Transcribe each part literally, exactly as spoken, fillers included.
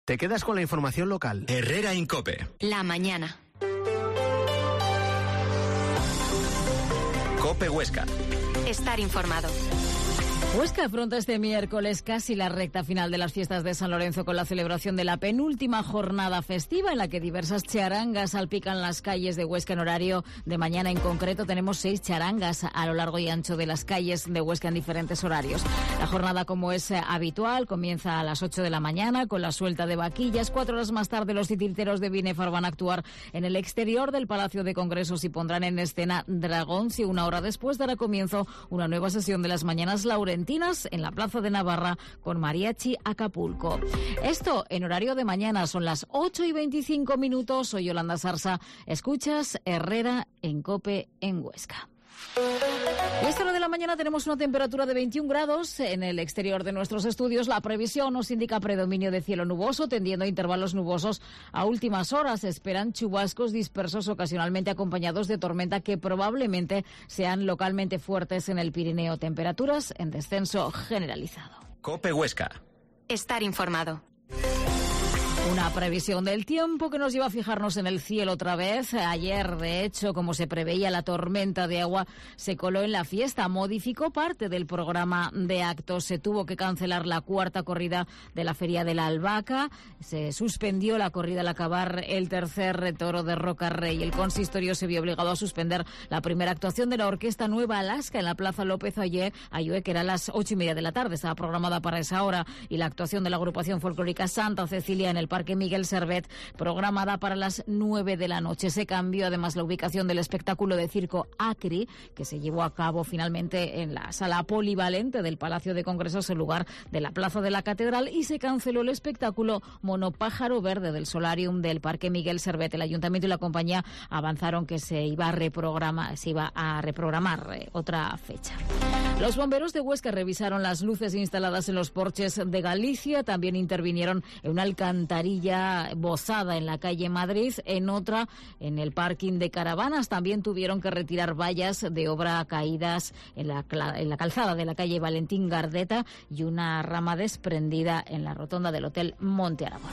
Te quedas con la información local. Herrera Incope. La mañana. Cope Huesca. Estar informado. Huesca afronta este miércoles casi la recta final de las fiestas de San Lorenzo con la celebración de la penúltima jornada festiva en la que diversas charangas salpican las calles de Huesca en horario de mañana. En concreto tenemos seis charangas a lo largo y ancho de las calles de Huesca en diferentes horarios. La jornada, como es habitual, comienza a las ocho de la mañana con la suelta de vaquillas. Cuatro horas más tarde los titiriteros de Binefar van a actuar en el exterior del Palacio de Congresos y pondrán en escena Dragons, y una hora después dará comienzo una nueva sesión de las Mañanas Laurentinas en la Plaza de Navarra con Mariachi Acapulco. Esto en horario de mañana, son las ocho y veinticinco minutos. Soy Yolanda Sarsa. Escuchas Herrera en Cope en Huesca. A esta hora de la mañana tenemos una temperatura de veintiún grados en el exterior de nuestros estudios. La previsión nos indica predominio de cielo nuboso, tendiendo a intervalos nubosos. A últimas horas se esperan chubascos dispersos, ocasionalmente acompañados de tormenta, que probablemente sean localmente fuertes en el Pirineo. Temperaturas en descenso generalizado. Cope Huesca. Estar informado. Una previsión del tiempo que nos lleva a fijarnos en el cielo otra vez. Ayer, de hecho, como se preveía, la tormenta de agua se coló en la fiesta, modificó parte del programa de actos. Se tuvo que cancelar la cuarta corrida de la Feria de la Albahaca. Se suspendió la corrida al acabar el tercer toro de Rocarrey. El consistorio se vio obligado a suspender la primera actuación de la Orquesta Nueva Alaska en la Plaza López Ayue, Ayue que era a las ocho y media de la tarde. Estaba programada para esa hora. Y la actuación de la agrupación folclórica Santa Cecilia en el Parque Miguel Servet, programada para las nueve de la noche. Se cambió además la ubicación del espectáculo de circo Acri, que se llevó a cabo finalmente en la sala polivalente del Palacio de Congresos en lugar de la Plaza de la Catedral, y se canceló el espectáculo Monopájaro Verde del Solarium del Parque Miguel Servet. El Ayuntamiento y la compañía avanzaron que se iba a reprogramar, se iba a reprogramar eh, otra fecha. Los bomberos de Huesca revisaron las luces instaladas en los porches de Galicia. También intervinieron en una alcantarilla bozada en la calle Madrid, en otra en el parking de caravanas. También tuvieron que retirar vallas de obra caídas en la, en la calzada de la calle Valentín Gardeta y una rama desprendida en la rotonda del Hotel Monte Aragón.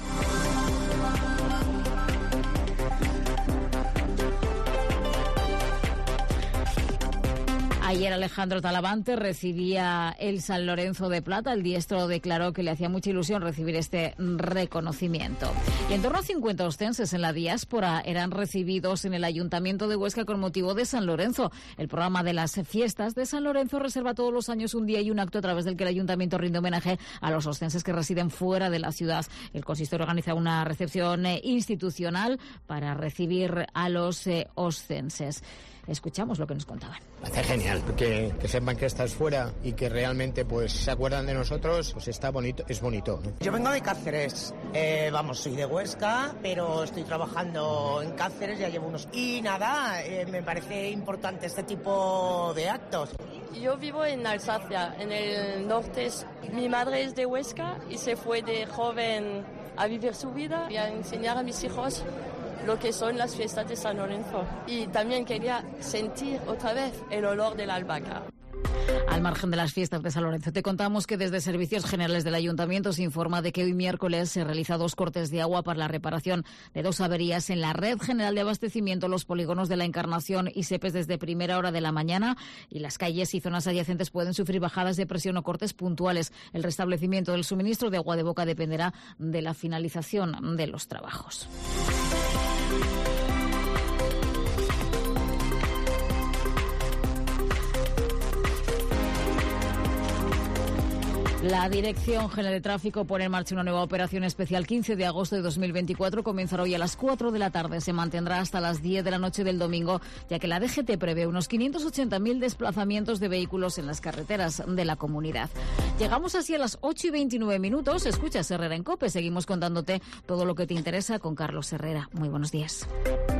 Ayer Alejandro Talavante recibía el San Lorenzo de Plata. El diestro declaró que le hacía mucha ilusión recibir este reconocimiento. Y en torno a cincuenta ostenses en la diáspora eran recibidos en el Ayuntamiento de Huesca con motivo de San Lorenzo. El programa de las fiestas de San Lorenzo reserva todos los años un día y un acto a través del que el Ayuntamiento rinde homenaje a los ostenses que residen fuera de la ciudad. El consistorio organiza una recepción eh, institucional para recibir a los eh, ostenses. Escuchamos lo que nos contaban. Hace genial que, que sepan que estás fuera y que realmente pues se acuerdan de nosotros, pues está bonito, es bonito, ¿no? Yo vengo de Cáceres, eh, vamos, soy de Huesca, pero estoy trabajando en Cáceres, ya llevo unos... Y nada, eh, me parece importante este tipo de actos. Yo vivo en Alsacia, en el norte. Mi madre es de Huesca y se fue de joven a vivir su vida y a enseñar a mis hijos lo que son las fiestas de San Lorenzo. Y también quería sentir otra vez el olor de la albahaca. Al margen de las fiestas de San Lorenzo, te contamos que desde Servicios Generales del Ayuntamiento se informa de que hoy miércoles se realiza dos cortes de agua para la reparación de dos averías en la red general de abastecimiento, los polígonos de la Encarnación y Sepes desde primera hora de la mañana, y las calles y zonas adyacentes pueden sufrir bajadas de presión o cortes puntuales. El restablecimiento del suministro de agua de boca dependerá de la finalización de los trabajos. La Dirección General de Tráfico pone en marcha una nueva operación especial. quince de agosto de dos mil veinticuatro comenzará hoy a las cuatro de la tarde. Se mantendrá hasta las diez de la noche del domingo, ya que la D G T prevé unos quinientos ochenta mil desplazamientos de vehículos en las carreteras de la comunidad. Llegamos así a las ocho y veintinueve minutos. Escuchas Herrera en COPE. Seguimos contándote todo lo que te interesa con Carlos Herrera. Muy buenos días.